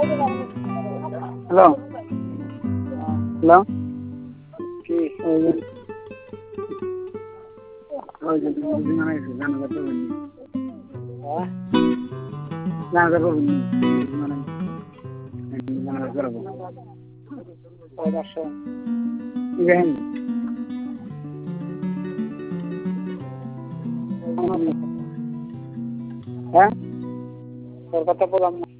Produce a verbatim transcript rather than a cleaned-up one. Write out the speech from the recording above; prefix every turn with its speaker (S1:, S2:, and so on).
S1: hello hello
S2: কি
S1: ওই যে বিমান আছে জানা যাবে বলনি
S2: হ্যাঁ
S1: জানা যাবে বলনি মানে জানা যাবে
S2: ওই দশো
S1: ইবেন হ্যাঁ
S2: তোর কথা বললাম